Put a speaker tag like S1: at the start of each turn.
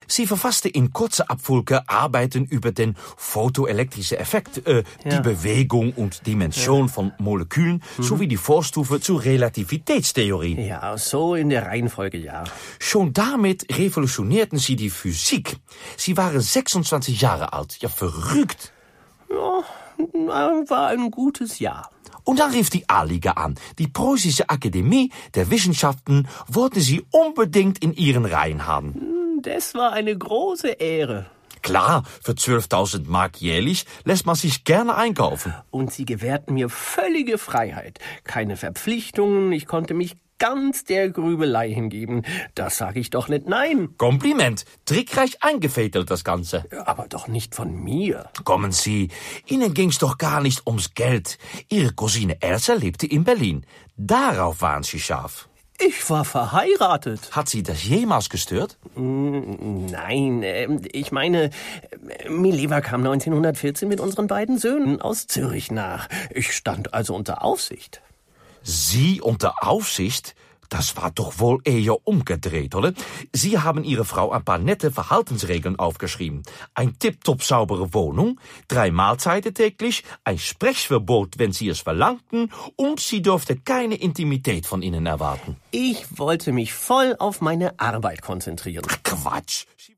S1: Sie verfasste in kurzer Abfolge Arbeiten über den photoelektrischen Effekt, die Bewegung und Dimension von Molekülen sowie die Vorstufe zur Relativitätstheorie.
S2: Ja, so in der Reihenfolge, ja.
S1: Schon damit revolutionierten sie die Physik. Sie waren 26 Jahre alt. Ja, verrückt.
S2: Ja, war ein gutes Jahr.
S1: Und dann rief die A-Liga an. Die Preußische Akademie der Wissenschaften wollte sie unbedingt in ihren Reihen haben.
S2: Das war eine große Ehre.
S1: Klar, für 12.000 Mark jährlich lässt man sich gerne einkaufen.
S2: Und sie gewährten mir völlige Freiheit. Keine Verpflichtungen, ich konnte mich ganz der Grübelei hingeben. Das sage ich doch nicht nein.
S1: Kompliment. Trickreich eingefädelt das Ganze.
S2: Aber doch nicht von mir.
S1: Kommen Sie, Ihnen ging's doch gar nicht ums Geld. Ihre Cousine Elsa lebte in Berlin. Darauf waren Sie scharf.
S2: Ich war verheiratet.
S1: Hat Sie das jemals gestört?
S2: Nein, ich meine, Mileva kam 1914 mit unseren beiden Söhnen aus Zürich nach. Ich stand also unter Aufsicht.
S1: Sie unter Aufsicht? Das war doch wohl eher umgedreht, oder? Sie haben Ihre Frau ein paar nette Verhaltensregeln aufgeschrieben. Ein tipptopp saubere Wohnung, 3 Mahlzeiten täglich, ein Sprechverbot, wenn Sie es verlangten, und sie durfte keine Intimität von Ihnen erwarten.
S2: Ich wollte mich voll auf meine Arbeit konzentrieren.
S1: Ach, Quatsch.